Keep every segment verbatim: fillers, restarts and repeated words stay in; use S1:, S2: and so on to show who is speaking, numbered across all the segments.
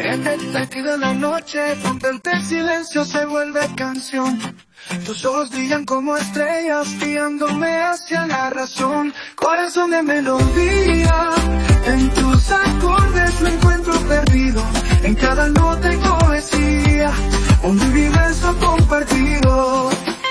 S1: En el latido de la noche, contente el silencio se vuelve canción. Tus ojos brillan como estrellas, guiándome hacia la razón. Corazón de melodía, en tus acordes me encuentro perdido. En cada nota y poesía, un universo compartido.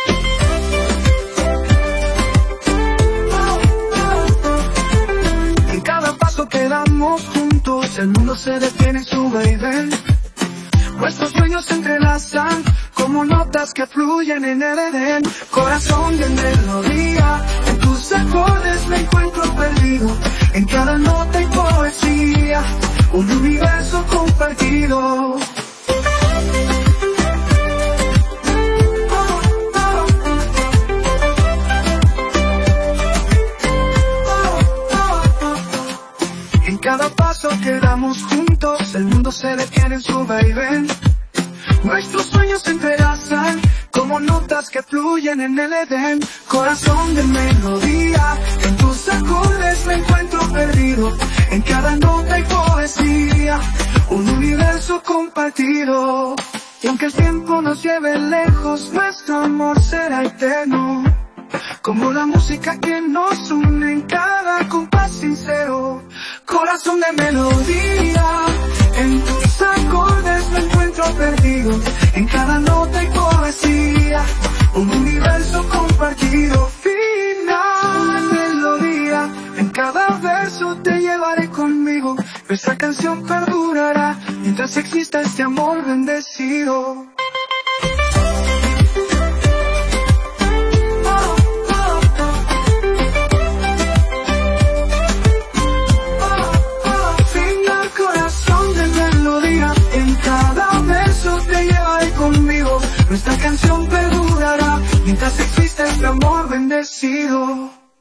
S1: En cada paso que damos juntos, el mundo se detiene en su vaivén. Nuestros sueños se entrelazan como notas que fluyen en el Edén. Corazón de melodía, en tus acordes me encuentro perdido. En cada nota y poesía, un universo compartido. En cada paso que damos juntos, el mundo se detiene en su vaivén. Nuestros sueños se entrelazan como notas que fluyen en el Edén. Corazón de melodía, en tus acordes me encuentro perdido. En cada nota y poesía, un universo compartido. Y aunque el tiempo nos lleve lejos, nuestro amor será eterno. Como la música que nos une en cada compás sincero. Corazón de melodía, en tus acordes me encuentro perdido. En cada nota y poesía, un universo compartido. Final de melodía, en cada verso te llevaré conmigo. Nuestra canción perdurará mientras exista este amor bendecido. Nuestra canción perdurará mientras exista este amor bendecido.